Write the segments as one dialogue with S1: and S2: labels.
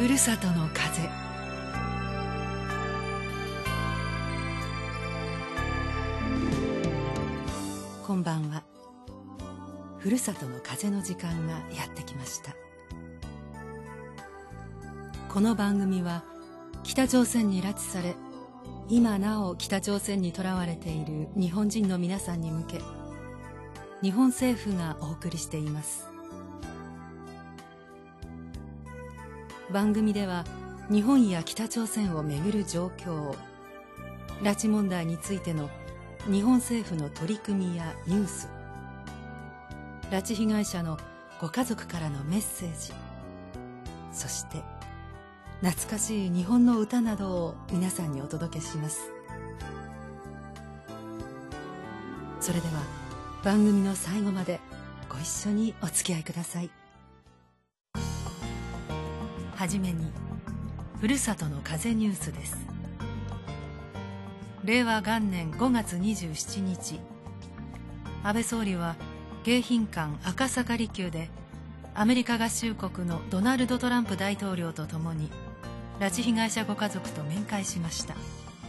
S1: ふるさとの風。こんばんは。ふるさとの風の時間がやってきました。この番組は北朝鮮に拉致され、今なお北朝鮮にとらわれている日本人の皆さんに向け、日本政府がお送りしています。番組では日本や北朝鮮をめぐる状況、拉致問題についての日本政府の取り組みやニュース、拉致被害者のご家族からのメッセージ、そして懐かしい日本の歌などを皆さんにお届けします。それでは番組の最後までご一緒にお付き合いください。はじめにふるさとの風ニュースです。令和元年5月27日、安倍総理は迎賓館赤坂離宮でアメリカ合衆国のドナルド・トランプ大統領とともに拉致被害者ご家族と面会しました。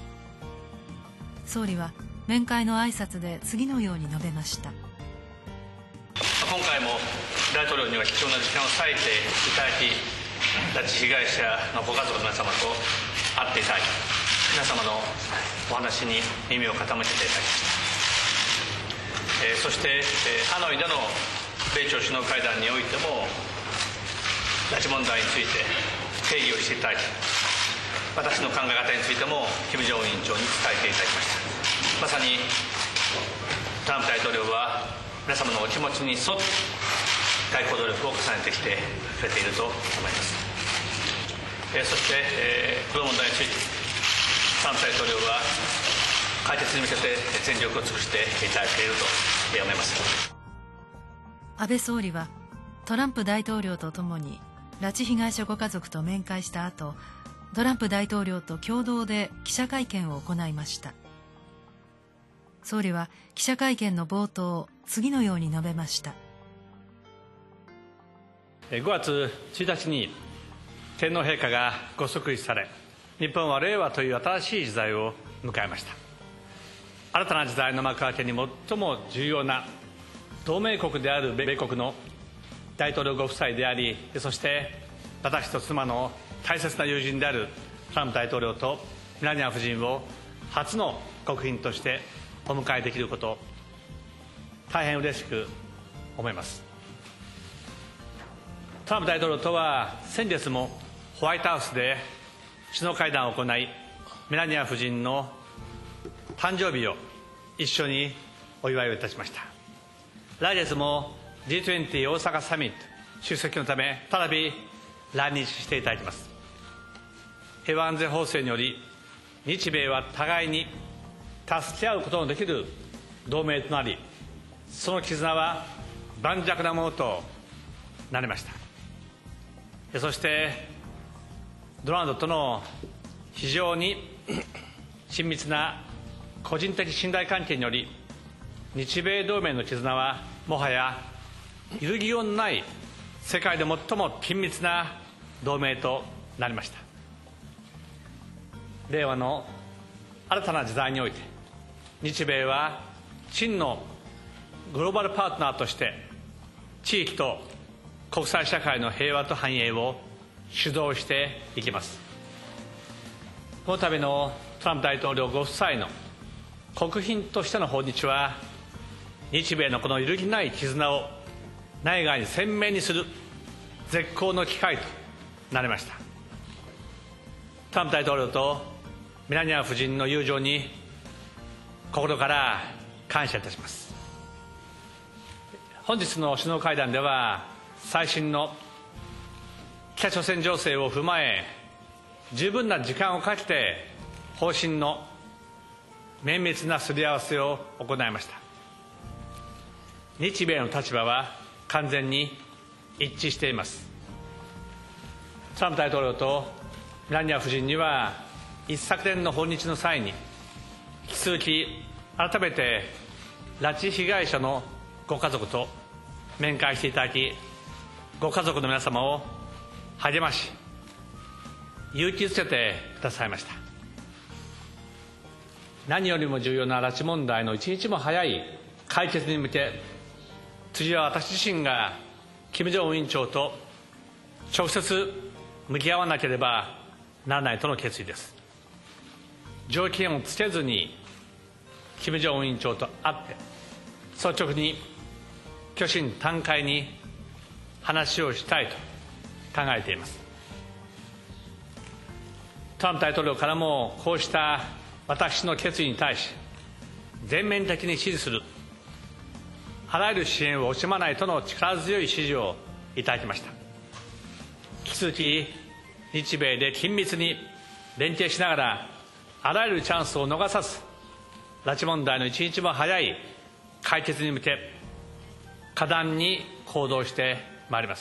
S1: 総理は面会の挨拶で次のように述べました。
S2: 今回も大統領には貴重な時間を割いていただき、拉致被害者のご家族の皆様と会っていただき、皆様のお話に耳を傾けていただきました。そしてハノイでの米朝首脳会談においても拉致問題について定義をしていただき、私の考え方についても金正恩委員長に伝えていただきました。まさにトランプ大統領は皆様のお気持ちに沿って外交努力を重ねてきてくれていると思います。そして、この問題についてトランプ大統領は解決に向けて全力を尽くしていただいていると思います。
S1: 安倍総理はトランプ大統領とともに拉致被害者ご家族と面会した後、トランプ大統領と共同で記者会見を行いました。総理は記者会見の冒頭、次のように述べました。
S2: 5月1日に天皇陛下がご即位され、日本は令和という新しい時代を迎えました。新たな時代の幕開けに最も重要な同盟国である米国の大統領ご夫妻であり、そして私と妻の大切な友人であるトランプ大統領とメラニア夫人を初の国賓としてお迎えできること、大変嬉しく思います。トランプ大統領とは先月もホワイトハウスで首脳会談を行い、メラニア夫人の誕生日を一緒にお祝いをいたしました。来月も G20 大阪サミット出席のため再び来日していただきます。平和安全法制により日米は互いに助け合うことのできる同盟となり、その絆は盤石なものとなりました。そしてドナルドとの非常に親密な個人的信頼関係により、日米同盟の絆はもはや揺るぎようのない世界で最も緊密な同盟となりました。令和の新たな時代において、日米は真のグローバルパートナーとして地域と国際社会の平和と繁栄を主導していきます。この度のトランプ大統領ご夫妻の国賓としての訪日は、日米のこの揺るぎない絆を内外に鮮明にする絶好の機会となりました。トランプ大統領とメラニア夫人の友情に心から感謝いたします。本日の首脳会談では、最新の北朝鮮情勢を踏まえ、十分な時間をかけて方針の綿密なすり合わせを行いました。日米の立場は完全に一致しています。トランプ大統領とメラニア夫人には一昨年の訪日の際に引き続き改めて拉致被害者のご家族と面会していただき、ご家族の皆様を励まし勇気づけてくださいました。何よりも重要な拉致問題の一日も早い解決に向け、次は私自身が金正恩委員長と直接向き合わなければならないとの決意です。条件をつけずに金正恩委員長と会って率直に虚心坦懐に話をしたいと考えています。トランプ大統領からもこうした私の決意に対し全面的に支持する、あらゆる支援を惜しまないとの力強い支持をいただきました。引き続き日米で緊密に連携しながらあらゆるチャンスを逃さず、拉致問題の一日も早い解決に向け果断に行動してまいります。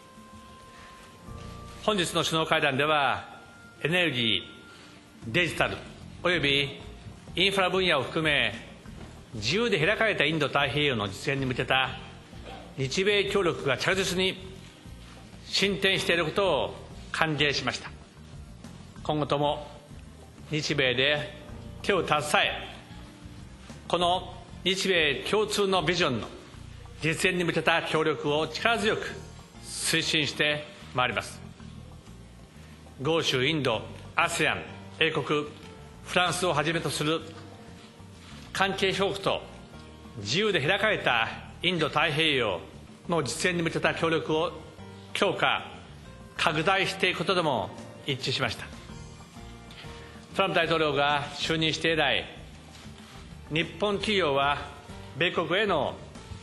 S2: 本日の首脳会談ではエネルギー、デジタルおよびインフラ分野を含め自由で開かれたインド太平洋の実現に向けた日米協力が着実に進展していることを歓迎しました。今後とも日米で手を携え、この日米共通のビジョンの実現に向けた協力を力強く推進してまいります。豪州インド、ASEAN、英国、フランスをはじめとする関係諸国と自由で開かれたインド太平洋の実現に向けた協力を強化、拡大していくことでも一致しました。トランプ大統領が就任して以来、日本企業は米国への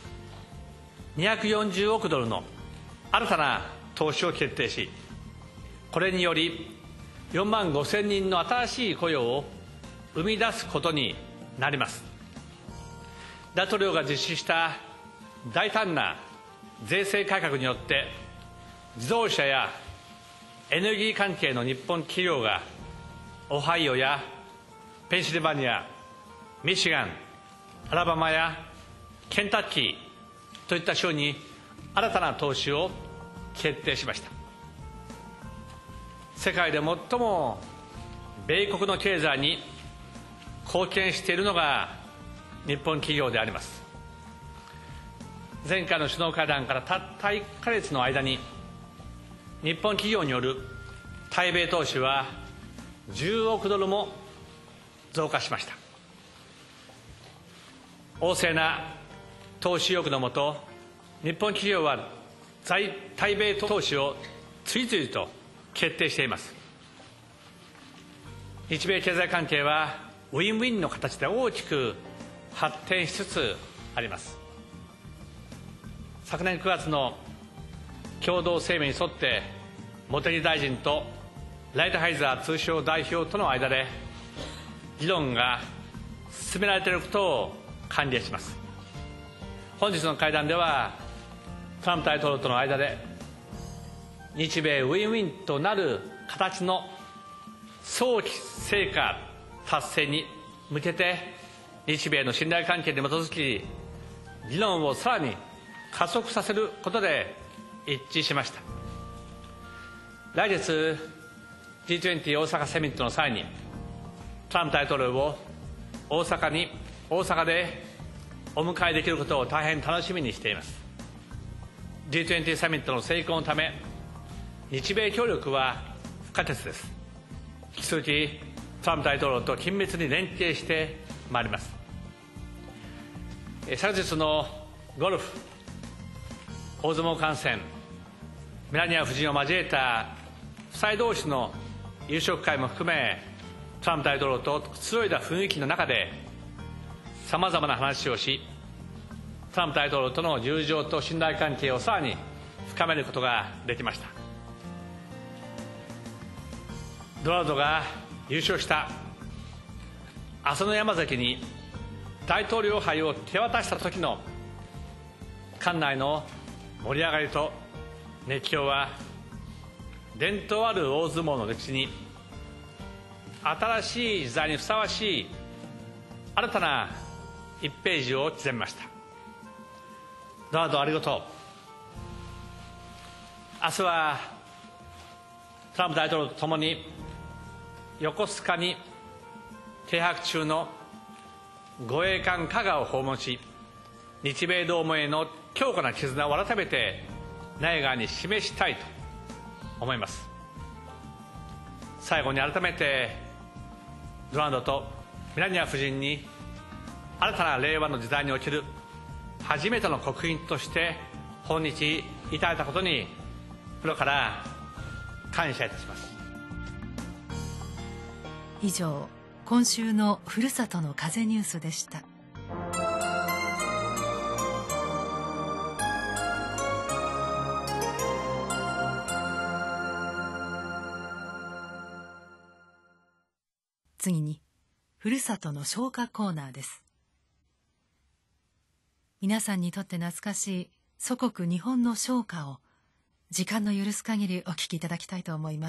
S2: 240億ドルの新たな投資を決定し、これにより4万5000人の新しい雇用を生み出すことになります。大統領が実施した大胆な税制改革によって、自動車やエネルギー関係の日本企業がオハイオやペンシルバニア、ミシガン、アラバマやケンタッキーといった州に新たな投資を決定しました。世界で最も米国の経済に貢献しているのが日本企業であります。前回の首脳会談からたった1ヶ月の間に日本企業による対米投資は10億ドルも増加しました。旺盛な投資意欲のもと、日本企業は対米投資を次々と決定しています。日米経済関係はウィンウィンの形で大きく発展しつつあります。昨年9月の共同声明に沿って、茂木大臣とライトハイザー通商代表との間で議論が進められていることを歓迎します。本日の会談ではトランプ大統領との間で日米ウィンウィンとなる形の早期成果達成に向けて、日米の信頼関係に基づき議論をさらに加速させることで一致しました。来月 G20 大阪サミットの際にトランプ大統領を大阪でお迎えできることを大変楽しみにしています。 G20 サミットの成功のため日米協力は不可欠です。引き続きトランプ大統領と緊密に連携してまいります。昨日のゴルフ、大相撲観戦、メラニア夫人を交えた夫妻同士の夕食会も含め、トランプ大統領とくつろいだ雰囲気の中でさまざまな話をし、トランプ大統領との友情と信頼関係をさらに深めることができました。ドナルドが優勝した浅野山崎に大統領杯を手渡した時の館内の盛り上がりと熱狂は、伝統ある大相撲の歴史に新しい時代にふさわしい新たな1ページを刻みました。ドナルド、ありがとう。明日はトランプ大統領と共に横須賀に停泊中の護衛艦加賀を訪問し、日米同盟の強固な絆を改めて内外に示したいと思います。最後に改めてドナルドとメラニア夫人に新たな令和の時代における初めての国賓として訪日いただいたことに心から感謝いたします。
S1: 以上、今週のふるさとの風ニュースでした。次にふるさとの唱歌コーナーです。皆さんにとって懐かしい祖国日本の唱歌を時間の許す限りお聞きいただきたいと思います。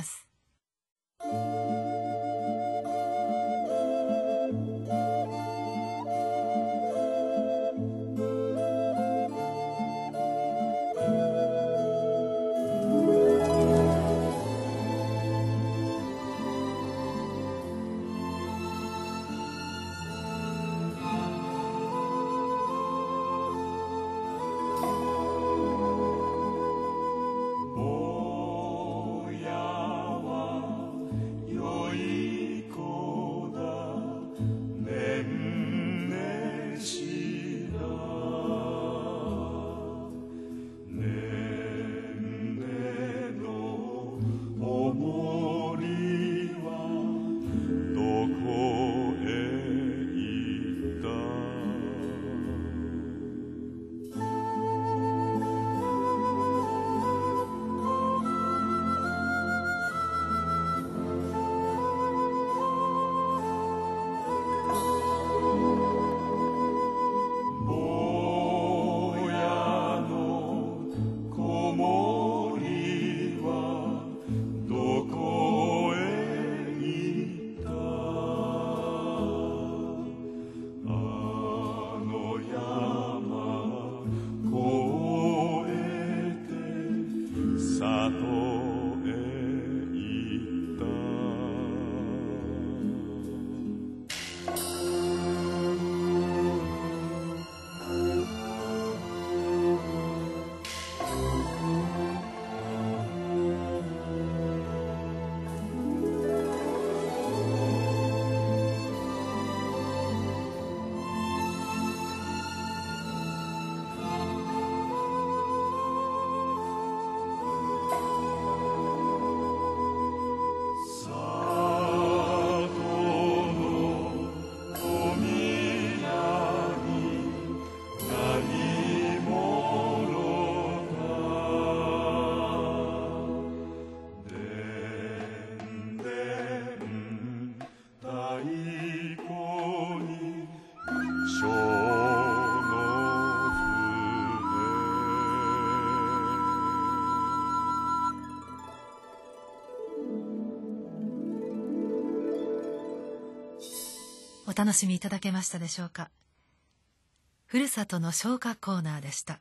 S1: お楽しみいただけましたでしょうか。ふるさとの唱歌コーナーでした。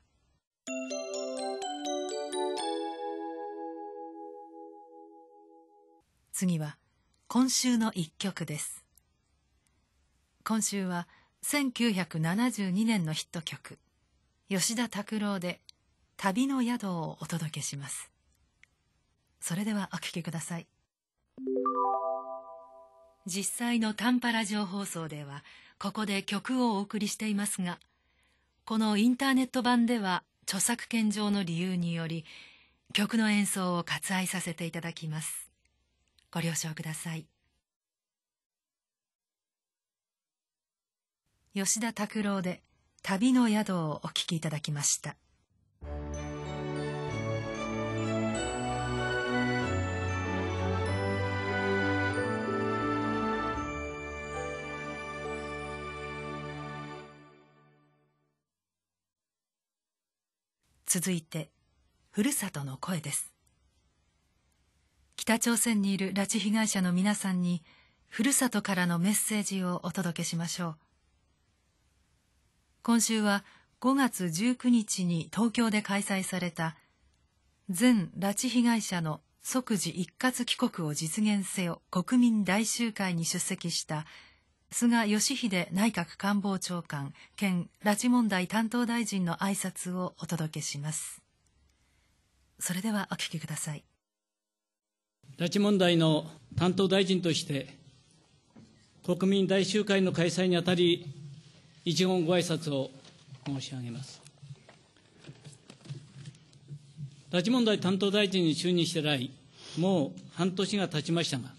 S1: 次は今週の一曲です。今週は1972年のヒット曲、吉田拓郎で旅の宿をお届けします。それではお聴きください。実際の短波ラジオ放送ではここで曲をお送りしていますが、このインターネット版では著作権上の理由により曲の演奏を割愛させていただきます。ご了承ください。吉田拓郎で旅の宿をお聴きいただきました。続いてふるさとの声です。北朝鮮にいる拉致被害者の皆さんにふるさとからのメッセージをお届けしましょう。今週は5月19日に東京で開催された全拉致被害者の即時一括帰国を実現せよ国民大集会に出席した菅義偉内閣官房長官兼拉致問題担当大臣の挨拶をお届けします。それではお聞きください。
S3: 拉致問題の担当大臣として国民大集会の開催にあたり一言ご挨拶を申し上げます。拉致問題担当大臣に就任して以来、もう半年が経ちましたが、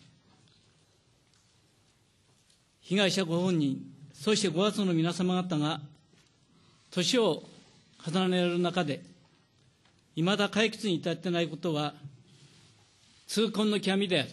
S3: 被害者ご本人、そしてご家族の皆様方が年を重ねる中で、いまだ解決に至っていないことは痛恨の極みであり、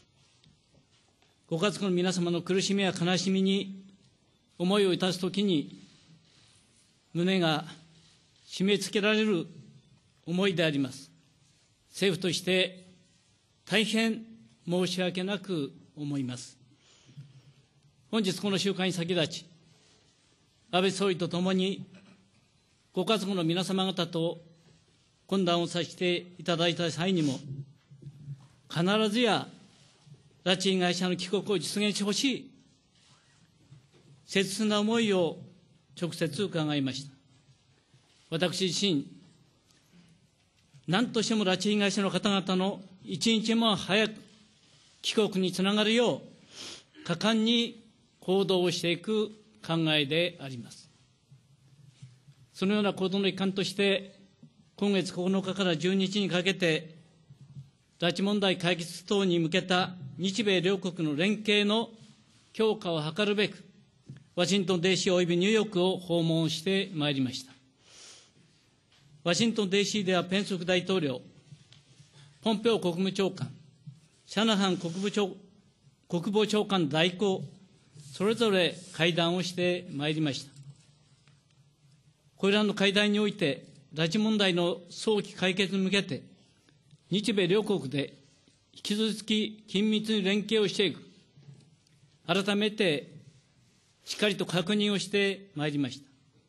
S3: ご家族の皆様の苦しみや悲しみに思いをいたすときに、胸が締め付けられる思いであります。政府として大変申し訳なく思います。本日この集会に先立ち、安倍総理とともにご家族の皆様方と懇談をさせていただいた際にも、必ずや拉致被害者の帰国を実現してほしい、切な思いを直接伺いました。私自身、何としても拉致被害者の方々の一日も早く帰国につながるよう、果敢に行動をしていく考えであります。そのような行動の一環として、今月9日から12日にかけて、拉致問題解決等に向けた日米両国の連携の強化を図るべく、ワシントン DC およびニューヨークを訪問してまいりました。ワシントン DC ではペンス副大統領、ポンペオ国務長官、シャナハン国防長官代行、それぞれ会談をしてまいりました。これらの会談において、拉致問題の早期解決に向けて、日米両国で引き続き緊密に連携をしていく、改めてしっかりと確認をしてまいりました。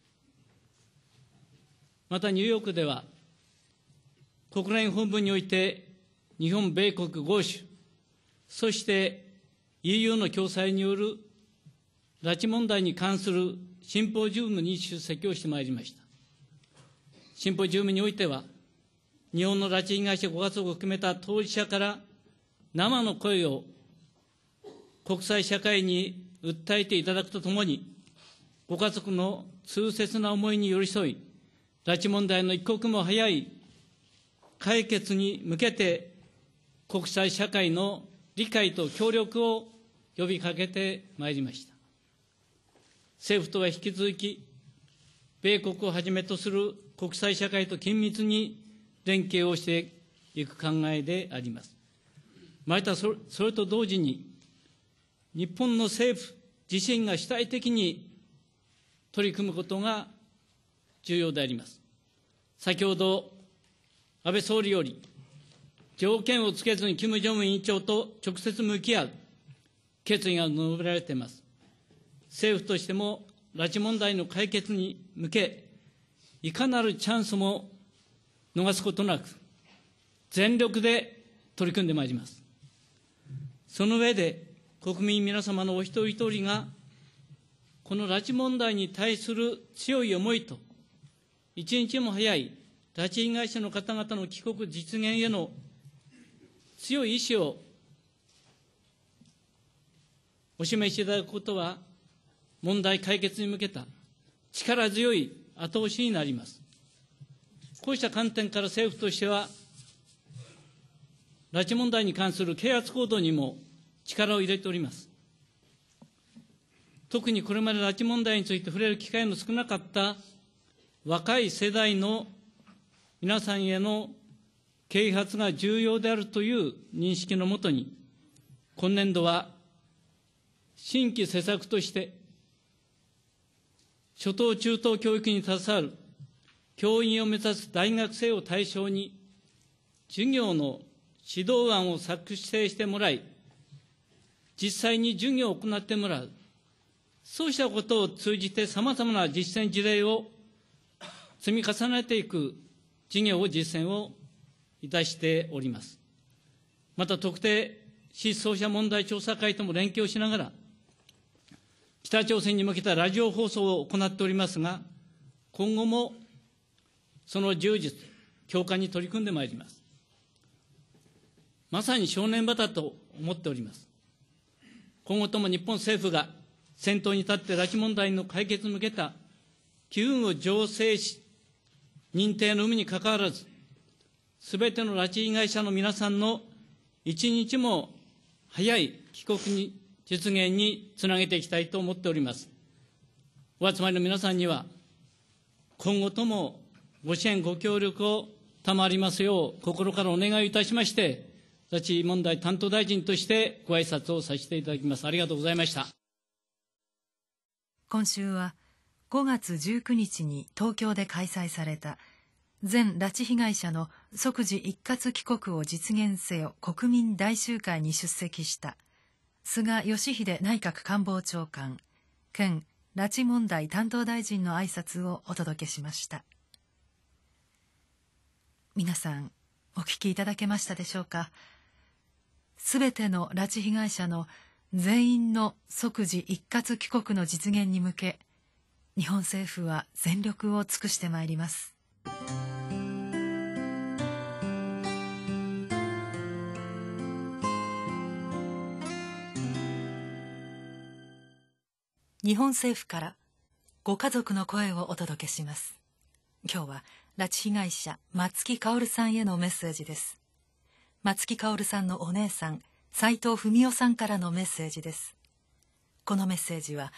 S3: またニューヨークでは、国連本部において日本、米国豪州、そして EU の共催による拉致問題に関するシンポジウムに出席をしてまいりました。シンポジウムにおいては、日本の拉致被害者ご家族を含めた当事者から生の声を国際社会に訴えていただくとともに、ご家族の痛切な思いに寄り添い、拉致問題の一刻も早い解決に向けて、国際社会の理解と協力を呼びかけてまいりました。政府とは引き続き、米国をはじめとする国際社会と緊密に連携をしていく考えであります。またそれと同時に、日本の政府自身が主体的に取り組むことが重要であります。先ほど、安倍総理より、条件をつけずに金正恩委員長と直接向き合う決意が述べられています。政府としても、拉致問題の解決に向け、いかなるチャンスも逃すことなく、全力で取り組んでまいります。その上で、国民皆様のお一人一人が、この拉致問題に対する強い思いと、一日も早い拉致被害者の方々の帰国実現への強い意志をお示しいただくことは、問題解決に向けた力強い後押しになります。こうした観点から政府としては、拉致問題に関する啓発行動にも力を入れております。特にこれまで拉致問題について触れる機会の少なかった若い世代の皆さんへの啓発が重要であるという認識のもとに、今年度は新規施策として、初等中等教育に携わる教員を目指す大学生を対象に、授業の指導案を作成してもらい、実際に授業を行ってもらう、そうしたことを通じてさまざまな実践事例を積み重ねていく事業を実践をいたしております。 また特定失踪者問題調査会とも連携をしながら、北朝鮮に向けたラジオ放送を行っておりますが、今後もその充実、強化に取り組んでまいります。まさに正念場だと思っております。今後とも日本政府が先頭に立って拉致問題の解決に向けた機運を醸成し、認定の有無にかかわらず、すべての拉致被害者の皆さんの一日も早い帰国に実現につなげていきたいと思っております。お集まりの皆さんには、今後ともご支援、ご協力を賜りますよう、心からお願いをいたしまして、拉致問題担当大臣としてご挨拶をさせていただきます。ありがとうございました。
S1: 今週は5月19日に東京で開催された全拉致被害者の即時一括帰国を実現せよ国民大集会に出席した菅義偉内閣官房長官兼拉致問題担当大臣の挨拶をお届けしました。皆さんお聞きいただけましたでしょうか。すべての拉致被害者の全員の即時一括帰国の実現に向け、日本政府は全力を尽くしてまいります。日本政府からご家族の声をお届けします。今日は拉致被害者松木薫さんへのメッセージです。松木薫さんのお姉さん斉藤文夫さんからのメッセージです。このメッセージは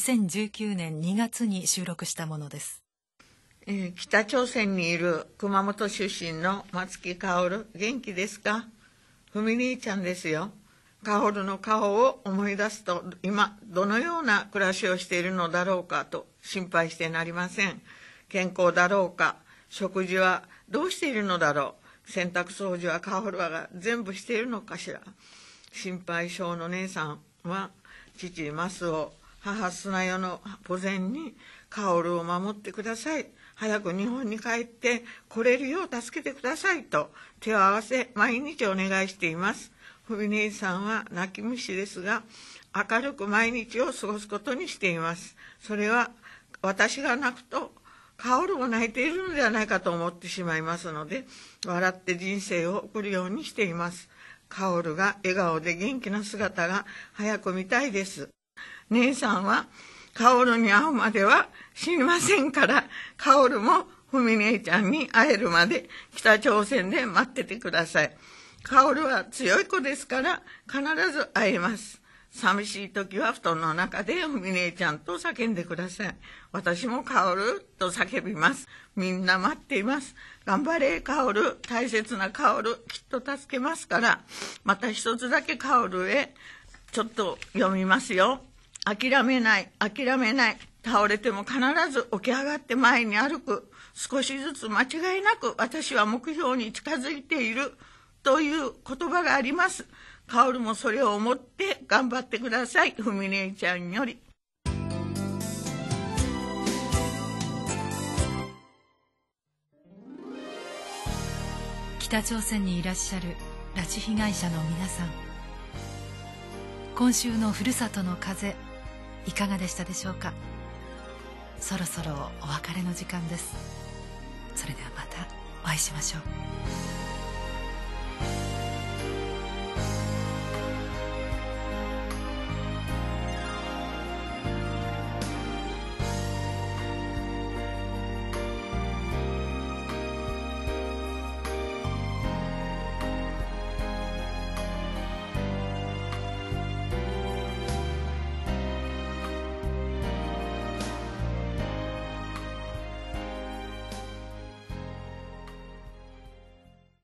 S1: 2019年2月に収録したものです。
S4: 北朝鮮にいる熊本出身の松木薫、元気ですか？文兄ちゃんですよ。薫の顔を思い出すと、今どのような暮らしをしているのだろうかと心配してなりません。健康だろうか、食事はどうしているのだろう、洗濯掃除は薫が全部しているのかしら。心配性の姉さんは父増を、母砂代の墓前に薫を守ってください、早く日本に帰って来れるよう助けてくださいと手を合わせ毎日お願いしています。ふみ姉さんは泣き虫ですが明るく毎日を過ごすことにしています。それは私が泣くと薫も泣いているのではないかと思ってしまいますので、笑って人生を送るようにしています。薫が笑顔で元気な姿が早く見たいです。姉さんは薫に会うまでは死にませんから、薫もふみ姉ちゃんに会えるまで北朝鮮で待っててください。薫は強い子ですから必ず会えます。寂しい時は布団の中でふみ姉ちゃんと叫んでください。私も薫と叫びます。みんな待っています。頑張れ薫、大切な薫、きっと助けますから。また一つだけ薫へちょっと読みますよ。諦めない、諦めない。倒れても必ず起き上がって前に歩く。少しずつ間違いなく私は目標に近づいているという言葉があります。薫もそれを思って頑張ってください。ふみ姉ちゃんより。
S1: 北朝鮮にいらっしゃる拉致被害者の皆さん、今週のふるさとの風いかがでしたでしょうか。そろそろお別れの時間です。それではまたお会いしましょう。